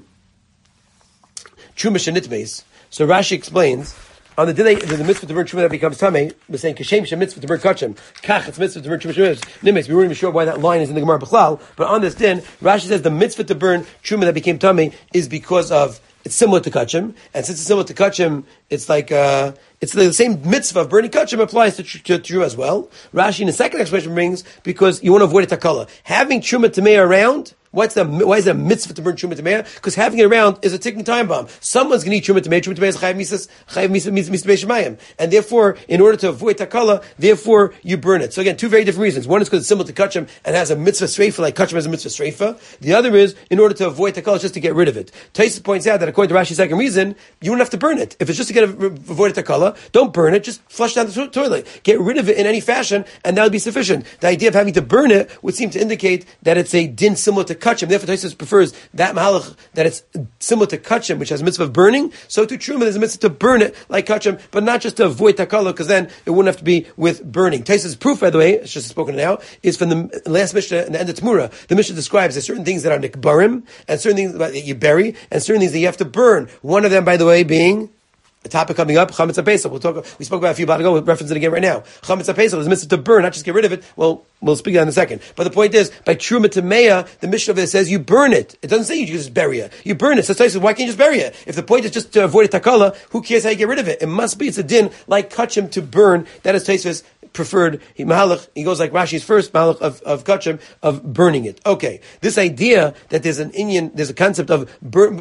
Truma Shenitmes. So Rashi explains on the day the mitzvah to burn truma that becomes tamei, we're saying kashem shem mitzvah to burn kachim, kach it's mitzvah to burn truma nimes. We weren't even sure why that line is in the Gemara B'chlal, but on this din, Rashi says the mitzvah to burn truma that became tamei is because of it's similar to kachim, and since it's similar to kachim, it's like it's the same mitzvah of burning kachim applies to truma as well. Rashi in the second explanation brings because you want to avoid a takala. Having truma tamei around. Why is there a mitzvah to burn truma tamei? Because having it around is a ticking time bomb. Someone's going to eat truma tamei. Truma tamei is chayav misa beishamayim, and therefore, in order to avoid takala, therefore you burn it. So again, 2 very different reasons. One is because it's similar to kachim and has a mitzvah streifa, like kachim has a mitzvah streifa. The other is in order to avoid takala, just to get rid of it. Taisus points out that according to Rashi's second reason, you don't have to burn it. If it's just to avoid a takala, don't burn it. Just flush down the toilet. Get rid of it in any fashion, and that would be sufficient. The idea of having to burn it would seem to indicate that it's a din similar to kachim. Therefore, Taisus prefers that mahalach that it's similar to kachim, which has a mitzvah of burning. So to truma, there's a mitzvah to burn it like kachim, but not just to avoid takala, because then it wouldn't have to be with burning. Taisus' proof, by the way, it's just spoken now, is from the last Mishnah in the end of Tmura. The Mishnah describes there's certain things that are nikbarim, and certain things that you bury, and certain things that you have to burn. One of them, by the way, being a topic coming up, Chametz HaPesach. We spoke about it a few minutes ago, we'll reference it again right now. Chametz HaPesach is a mitzvah to burn, not just get rid of it. Well, we'll speak of that in a second. But the point is, by Truma Tameya, the Mishnah over there says you burn it. It doesn't say you just bury it. You burn it. So Taisus says, why can't you just bury it? If the point is just to avoid a takala, who cares how you get rid of it? It must be, it's a din like kachim to burn. That is Taisus' preferred, he goes like Rashi's first malach of kachim, of burning it. Okay, this idea that there's a concept of burn,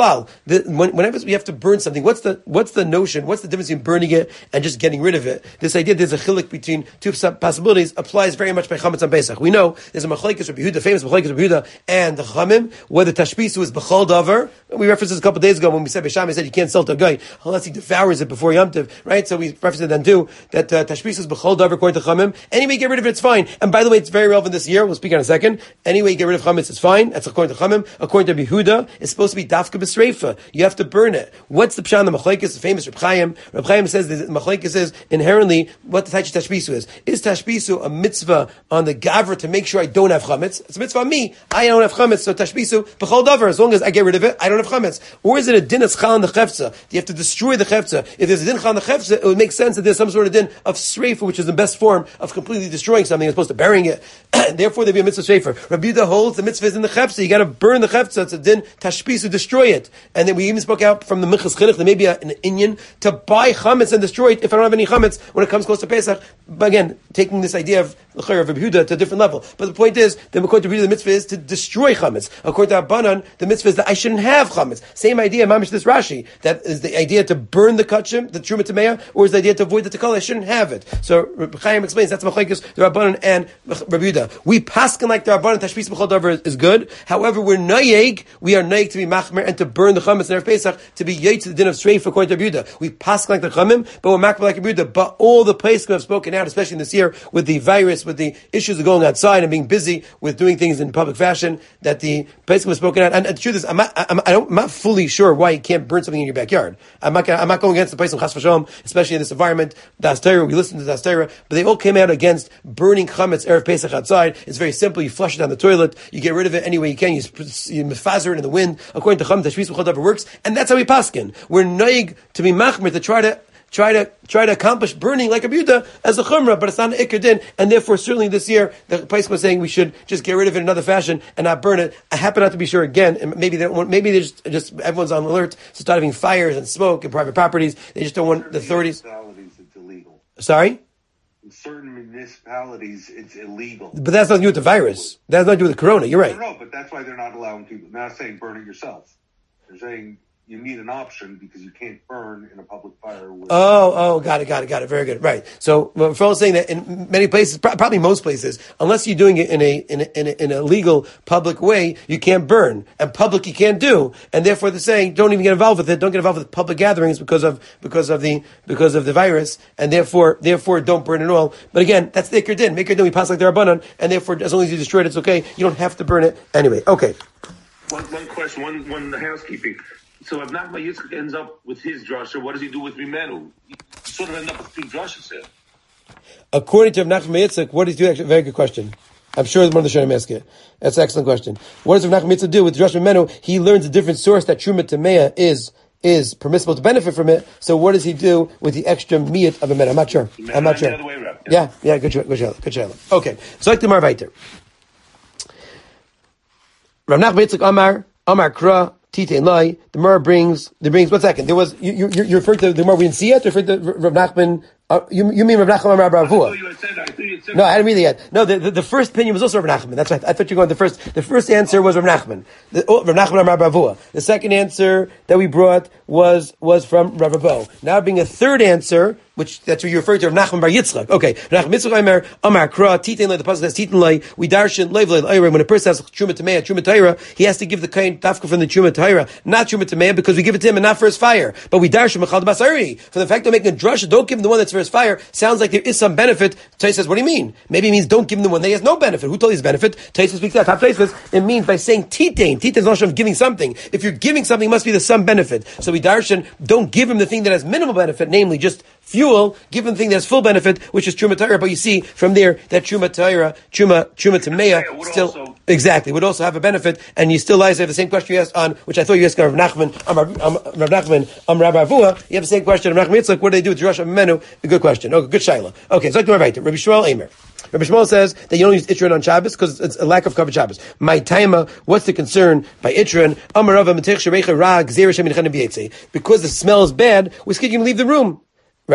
whenever we have to burn something, what's the notion, what's the difference between burning it and just getting rid of it? This idea there's a chilik between two possibilities applies very much by chametz on Pesach. We know there's a machlekes Rabbi Yehuda, famous machlekes Rabbi Yehuda and the Chachamim, whether tashbisu is b'chol davar. We referenced this a couple of days ago when we said Beisham said you can't sell to a guy unless he devours it before Yom Tov, right? So we referenced it then too, that tashbisu is b'chol davar according to Chachamim. Anyway, get rid of it, it's fine. And by the way, it's very relevant this year. We'll speak in a second. Anyway, get rid of chametz, it's fine. That's according to Chachamim. According to Rabbi Yehuda, it's supposed to be dafka b'sreifa. You have to burn it. What's the pshan? The machlekes, the famous Reb Chaim. Reb Chaim says that machlekes is inherently what the type of tashbisu is. Is tashbisu a mitzvah on the gavra to make sure I don't have chametz? It's a mitzvah on me. I don't have chametz, so tashbisu b'chol davar. As long as I get rid of it, I don't have chametz. Or is it a din of chal on the chefza? Do you have to destroy the chefza? If there's a din chal on the chefza, it would make sense that there's some sort of din of sreifa, which is the best form of completely destroying something as opposed to burying it. Therefore, there'd be a mitzvah shreifa. Rabbi Yehuda holds the mitzvah is in the chefza. You got to burn the chefza. It's a din tashbisu, destroy it. And then we even spoke out from the Minchas Chinuch, there may be an inyan to buy chametz and destroy it if I don't have any chametz when it comes close to Pesach. But again, taking this idea of l'chayr of Rabbi Yehuda to a different level. But the point is, according to Rabbi Yehuda, the mitzvah is to destroy chametz. According to Rabbanan, the mitzvah is that I shouldn't have chametz. Same idea, mamish this Rashi. That is the idea to burn the kachim, the truma tameya, or is the idea to avoid the tekala? I shouldn't have it. So Rabbi Chaim explains that's machlekes the Rabbanan and Rabbi Yehuda. We paskin like the Rabbanan tashbis b'chol davar is good. However, we're nayeg. We are nayeg to be machmer and to burn the chametz in Erev Pesach to be yeit to the din of streif according to Rabbi Yehuda. We paskin like the Chamim, but we're machmer like Rabbi Yehuda. But all the poskim have spoken out, especially this year with the virus, with the issues of going outside and being busy with doing things in public fashion, that the poskim have spoken out. And the truth is, I'm not fully sure why you can't burn something in your backyard. I'm not going against the poskim chas v'shalom, especially in this environment. Das Torah, we listen to Das Torah, but they all came out against burning chametz Erev Pesach outside. It's very simple. You flush it down the toilet. You get rid of it any way you can. You mefazer it in the wind. According to Chachamim, tashbis b'chol davar works, and that's how we paskin. We're noig to be machmer to try to accomplish burning like a Yehuda as a chumrah, but it's not an ikar din, and therefore certainly this year the poskim was saying we should just get rid of it in another fashion and not burn it. I happen not to be sure again, and maybe they're just everyone's on alert to start having fires and smoke in private properties. They just don't want the authorities. It's illegal. Sorry? In certain municipalities, it's illegal. But that's nothing to do with the virus. That has nothing to do with the corona. You're right. No, but that's why they're not allowing people. They're not saying burn it yourself. They're saying you need an option because you can't burn in a public fire. Got it. Very good. Right. So, Rafal is saying that in many places, probably most places, unless you're doing it in a legal public way, you can't burn, and public you can't do, and therefore they're saying don't even get involved with it. Don't get involved with public gatherings because of the virus, and therefore don't burn at all. But again, that's the ikar din. Make it din we pass like the Rabbanan, and therefore as long as you destroy it, it's okay. You don't have to burn it anyway. Okay. One question, one housekeeping. So if Nachman Yitzchak ends up with his drasha, what does he do with Rimenu? You sort of end up with two drashas here. According to Nachman Yitzchak, what does he do? Actually, very good question. I'm sure one of the Shonim ask it. That's an excellent question. What does Nachman Yitzchak do with Drash Rimenu? He learns a different source that Truma Tameya is permissible to benefit from it. So what does he do with the extra miyat of a menu? I'm not sure. The other way around. Yeah. Good shayla. Okay. So like the Mar Vayter. Rav Nachman Yitzchak Amar Kra. Titein Lai, the Gemara brings 1 second. There was, you referred to the Gemara, we didn't see it, or referred to Rav Nachman, you mean Rav Nachman Amar Ravua? No, I didn't read it yet. No, the first opinion was also Rav Nachman. That's right. I thought you were going the first answer was Rav Nachman. Rav Nachman Amar Ravua. The second answer that we brought was from Rav Abo. Now being a third answer, that's what you referred to, Rav Nachman Bar Yitzchak. Okay. Rav Nachman Yitzchak Amar Kra, Titein Lai, the pasuk says Titein Lai, we darshan Leiv Lai, when a person has Truma Tameya, Truma Taira, he has to give the kain dafka from the Truma Taira, not Truma Tameya, because we give it to him and not for his fire. But we darshan Mechal Basari. For the fact of making a drasha, don't give him the one that's for his fire, sounds like there is some benefit. Tais says, what do you mean? Maybe it means don't give him the one that he has no benefit. Who told you his benefit? Tais speaks that. Top Tais says, it means by saying Titein. Titein is not of giving something. If you're giving something, it must be the some benefit. So we darshan, don't give him the thing that has minimal benefit, namely just fuel, give him the thing that has full benefit, which is Truma Taira. But you see from there that Truma Taira, Truma Tameya, still also, exactly, would also have a benefit. And you still have the same question you asked on, which I thought you asked Rav Nachman, Rabbi Avua. You have the same question of Nachman Yitzchak. What do they do with Rosh Menu? A good question. Okay, good shaila. Okay, so Rabbi Shmuel Eimer. Rabbi Shmuel says that you don't use Itron on Shabbos because it's a lack of covered Shabbos. My taima, what's the concern by Itron? Because the smell is bad, we're scared you can leave the room. Right?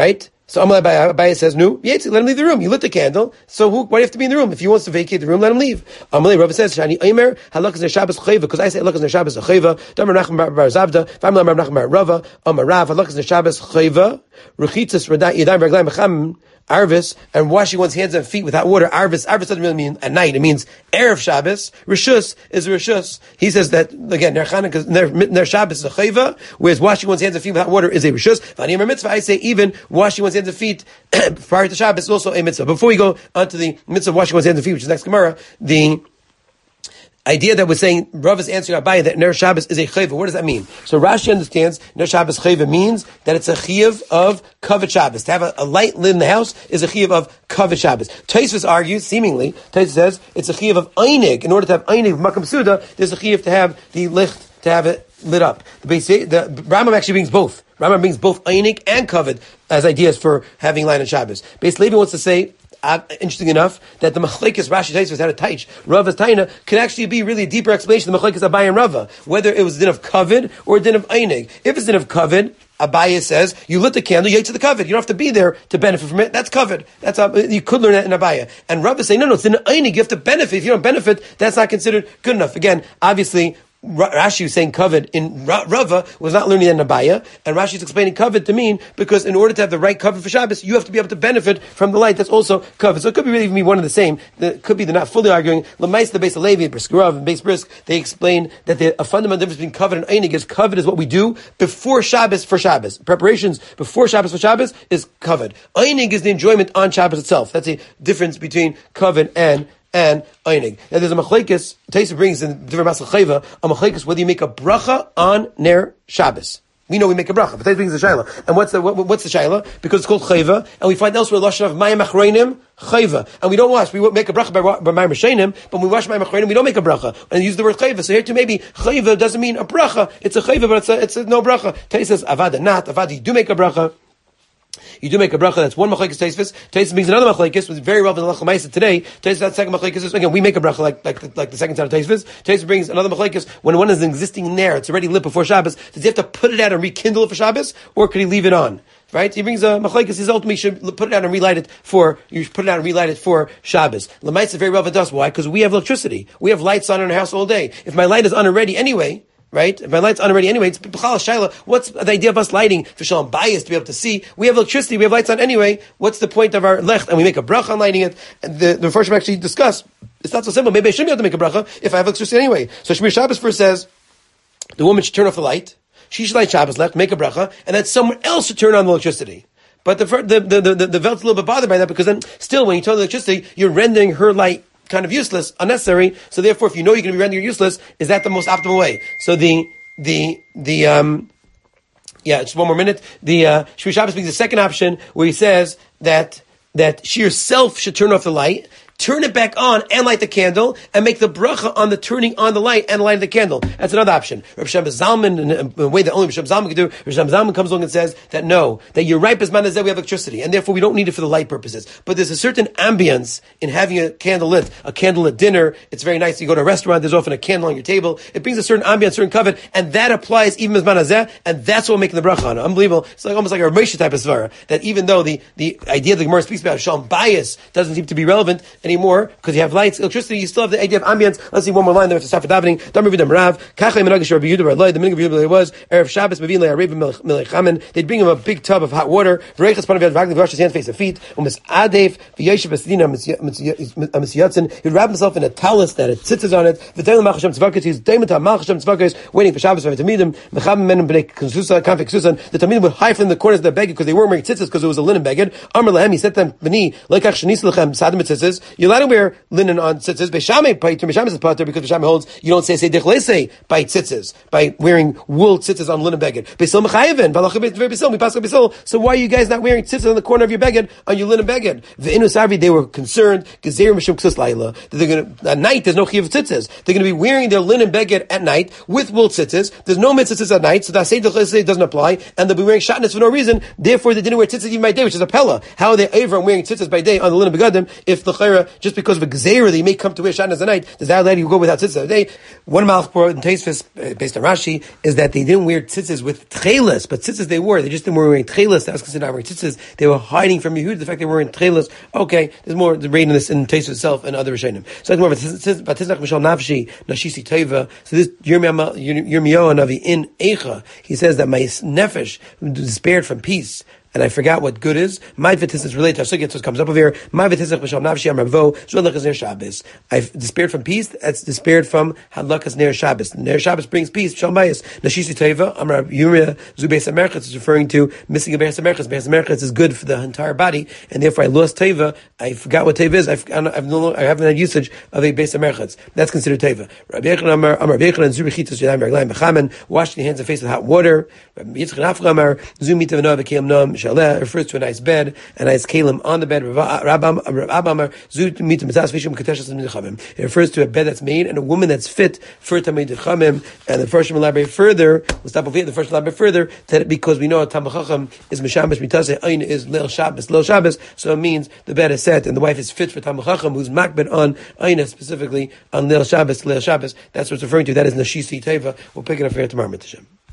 So Amalei says, no, Yetzi, let him leave the room. You lit the candle, so why do you have to be in the room? If he wants to vacate the room, let him leave. Amalei Rava says, Shani Eimer, halakas ner Shabbos chayva, because I say halakas ner Shabbos chayva, Damar Nachman bar Zavda, V'amla Bar Nachman bar Rava, Amar Rav, halakas ner Shabbos chayva, Rechitzas Yadayim Raglayim B'cham, Arvis, and washing one's hands and feet without water. Arvis doesn't really mean at night. It means Erev Shabbos. Rishus is Rishus. He says that, again, Ner Shabbos is a chayva, whereas washing one's hands and feet without water is a Rishus. V'ani mitzvah, I say even washing one's hands and feet prior to Shabbos is also a mitzvah. Before we go on to the mitzvah of washing one's hands and feet, which is next Gemara, the idea that we're saying, Rav is answering Abaye that Ner Shabbos is a chayva. What does that mean? So Rashi understands Ner Shabbos chayva means that it's a chiyuv of kavod Shabbos. To have a light lit in the house is a chiyuv of kavod Shabbos. Tosfos argues, seemingly, Tosfos says it's a chiyuv of einig. In order to have einig of makam suda, there's a chiyuv to have the licht, to have it lit up. The Rambam actually brings both. Rambam brings both einig and kavod as ideas for having light on Shabbos. Beis Levi wants to say, interesting enough, that the Machlekes Rashi Tosfos had a taich, Rava's taina, could actually be really a deeper explanation of the Machlekes Abaye and Rava, whether it was a din of kavod or a din of einig. If it's a din of kavod, Abaye says, you lit the candle, you ate to the kavod. You don't have to be there to benefit from it. That's kavod. You could learn that in Abaye. And Rava is saying, no, it's in einig, you have to benefit. If you don't benefit, that's not considered good enough. Again, obviously, Rashi was saying kavod in Rava was not learning that in Abaye, and Rashi is explaining kavod to mean because in order to have the right kavod for Shabbos, you have to be able to benefit from the light. That's also kavod. So it could be really be one of the same. It could be they're not fully arguing. Lamais the Beis Levi, Brisk Rav, and Beis Brisk, they explain that a fundamental difference between kavod and einig is kavod is what we do before Shabbos for Shabbos. Preparations before Shabbos for Shabbos is kavod. Einig is the enjoyment on Shabbos itself. That's a difference between kavod and einig. Now there's a machlekes, Tosfos brings in Divrei Masel Chayva, a machlekes whether you make a bracha on Ner Shabbos. We know we make a bracha, but Tosfos brings the shayla. And what's the shayla? Because it's called Chayva, and we find elsewhere lashon of Mayim Achreinim Chayva. And we don't wash, we make a bracha by Mayim Rishayim, but when we wash Mayim Achreinim, we don't make a bracha. And use the word Chayva. So here too maybe Chayva doesn't mean a bracha, it's a Chayva, but it's a no bracha. Tosfos says, Avada not, Avada you do make a bracha. You do make a bracha. That's one machlekes Tosfos. Tosfos brings another machlekes, which is very relevant to Lachamaisa today. Tosfos, that second machlekes is again we make a bracha like the second side of Tosfos. Tosfos brings another machlekes when one is an existing ner, it's already lit before Shabbos. Does he have to put it out and rekindle it for Shabbos, or could he leave it on? Right? He brings a machlekes. His ultimately should put it out and relight it for Shabbos. Lamaisa is very relevant to us. Why? Because we have electricity. We have lights on in our house all day. If my light is on already anyway. Right? If my light's on already anyway, it's B'chal Shaila. What's the idea of us lighting for Shalom Bayis to be able to see? We have electricity, we have lights on anyway. What's the point of our lech? And we make a bracha on lighting it. And the first actually discuss, it's not so simple. Maybe I shouldn't be able to make a bracha if I have electricity anyway. So Shmir Shabbos first says, the woman should turn off the light. She should light Shabbos left, make a bracha, and then someone else should turn on the electricity. But the Velt's a little bit bothered by that because then still when you turn on the electricity, you're rendering her light kind of useless, unnecessary. So therefore, if you know you're going to be rendering it useless, is that the most optimal way? So just one more minute. The Shmir Shabbos brings the second option where he says that she herself should turn off the light, turn it back on and light the candle, and make the bracha on the turning on the light and lighting the candle. That's another option. Rav Shem Zalman, in a way that only Rav Shem Zalman can do, Rav Shem Zalman comes along and says that no, that you're right, as man as that we have electricity, and therefore we don't need it for the light purposes. But there's a certain ambience in having a candlelit dinner. It's very nice. You go to a restaurant, there's often a candle on your table. It brings a certain ambience, certain kavod, and that applies even as man as that, and that's what we're making the bracha on. Unbelievable. It's like almost like a Ramesha type of svara, that even though the idea the Gemara speaks about Shalom Bayis doesn't seem to be relevant anymore, because you have lights, electricity, you still have the idea of ambience. Let's see one more line there to start for davening. The meaning of Yehuda was Erev Shabbos Mevin le'arev melech. They'd bring him a big tub of hot water. V'reichas panav yad wash his hands, face, and feet. U'misadef v'yeshiv v'sidina amisyatzin. He'd wrap himself in a talus that had tzitzis on it. V'teilim machashem tzvakos. He's daimata machashem tzvakos, waiting for Shabbos. V'tamidim mechavim menim b'nei konsusa kanfik susan. The tamidim would hide from the corners of their beged because they weren't wearing tzitzis because it was a linen beged. Amar lehem, he said to them, b'ni lekach shenis lechem sadim tzitzis. You're allowed to wear linen on tzitzis. Beishamei paiter. Beishamei is pater because Beishamei holds you don't say dechlese by tzitzis, by wearing wool tzitzis on linen beged. Beisil mechayeven v'alachim beisil mipaska beisil. So why are you guys not wearing tzitzis on the corner of your beged on your linen beged? Ve'inu sarvi, they were concerned gezer mishum ksus laila that they're going to at night there's no chiyuv tzitzis. They're going to be wearing their linen beged at night with wool tzitzis. There's no mitzvahs at night, so that say dechlese doesn't apply, and they'll be wearing shatnez for no reason. Therefore, they didn't wear tzitzis even by day, which is a pella. How are they over and wearing tzitzis by day on the linen begadim if the chayra just because of a gzeira that you may come to wear shatnez at night, does that allow you to go without tzitzis? Today, one malach brought in Tosfos, based on Rashi, is that they didn't wear tzitzis with tchelas, but tzitzis they wore. They just didn't wearing tchelas. That was considered not wearing tzitzis. They were hiding from Yehud. The fact they were wearing tchelas. Okay, there's more rain in this in Tosfos itself and other Rishonim. So it's more of a Batiznach Mishal Nafshi Nashisi Teva. So this Yirmiyahu Navi in Eicha, he says that my nefesh despaired from peace. And I forgot what good is. My v'tiznach is related to Sugya, so it comes up over here. My v'tiznach b'shal nafshi amravo zolachas ner Shabbos. I've despaired from peace. That's despaired from hadlakas ner Shabbos. Ner Shabbos brings peace. B'shal mayis nashisi teva amar yumia zu beis hamerchatz is referring to missing a beis hamerchatz. Beis hamerchatz is good for the entire body, and therefore I lost teva. I forgot what teva is. I haven't had usage of a beis hamerchatz. That's considered teva. Rabbi Yechon amar Yechon zu bechitzas yadayim reglayim b'chamen, washing the hands and face with hot water. Rabbi Yitzchak Afra amar zu mitav no v'kiyam nom. Shaleh refers to a nice bed, a nice kalim on the bed. It refers to a bed that's made and a woman that's fit for Tamid Chachamim. And the first elaborate further. We'll stop over here. The first elaborate further that because we know Tamid Chacham is Mishamish Mitase, Ayin is Leil Shabbos, so it means the bed is set and the wife is fit for Tamid Chacham, who's makbed on Ayin, specifically on Leil Shabbos. That's what it's referring to. That is Nashisi Teva. We'll pick it up here tomorrow, Mitzvah.